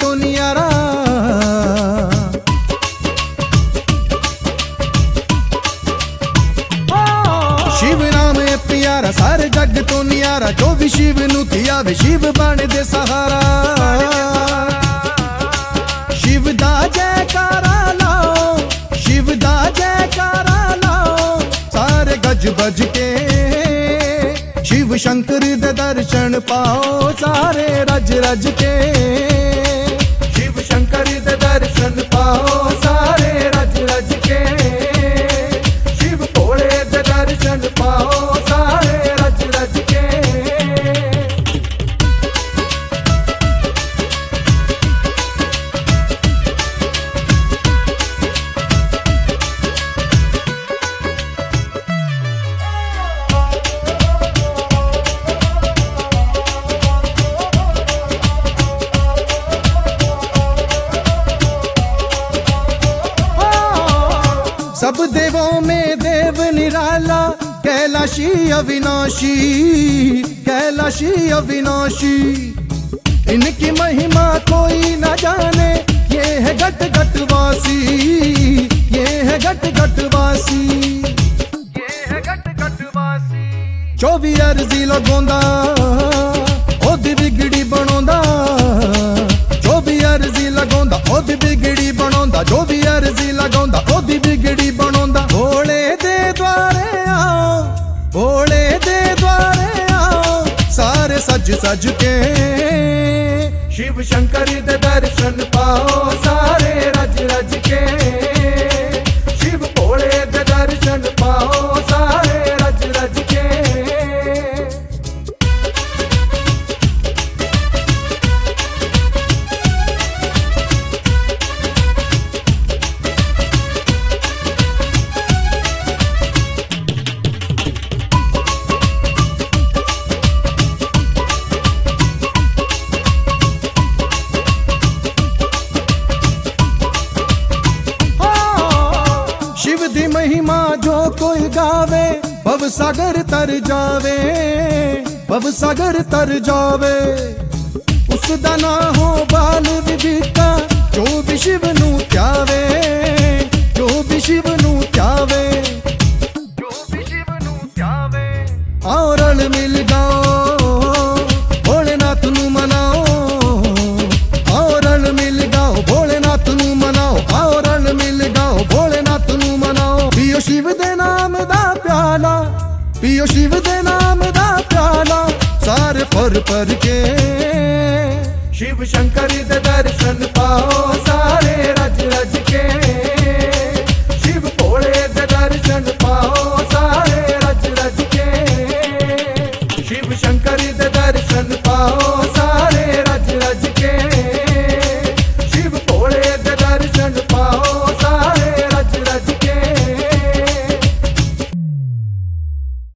तो नियारा। शिव नाम है प्यारा सारे जग तो नियारा, जो भी शिव नू धियावे शिव बन दे सहारा। शिव दा जयकारा लाओ, शिव दा जयकारा लाओ, सारे गज बज के शिव शंकर दे दर्शन पाओ, सारे रज रज के शिव शंकर दे दर्शन पाओ, सारे रज रज के शिव भोले दे दर्शन पाओ, सारे रज रज के। सब देवों में देव निराला, कैलाशी अविनाशी, कैलाशी अविनाशी। इनकी महिमा कोई न जाने, ये है घट घट वासी, ये है घट घट वासी, ये है घट घट वासी। जो भी अर्जी लगोंदा ओदी बिगड़ी बनोंदा, जो भी अर्जी लगोंदा ओदी बिगड़ी बनोंदा, जो भी अर्जी लगोंदा ओदी बिगड़ी बनोंदा। भोले दे द्वारे आओ, भोले दे द्वारे आओ, सारे सज सज के शिव शंकर दे दर्शन पाओ, सारे रज रज के शिव भोले दे दर्शन पाओ, सारे रज रज के। शिव दी महिमा जो कोई गावे, भव सागर तर जावे, भव सागर तर जावे। उसदा ना हो बाल विदिता, जो भी शिव नू त्यावे, जो भी शिव नू त्यावे, जो भी शिव नू त्यावे। आओ रल मिल गाओ, भोलेनाथ नू मनाओ, आओ रल मिल गाओ, भोलेनाथ नू मनाओ, आओ रल मिल गाओ, भोलेनाथ नू मनाओ। पियो शिव दे नाम दा प्याला, पियो शिव दे नाम दा प्याला, सारे पर के शिव शंकर दे दर्शन पाओ, सारे रज रज के शिव भोले दे दर्शन पाओ, सारे रज रज के शिव शंकर दे दर्शन पाओ।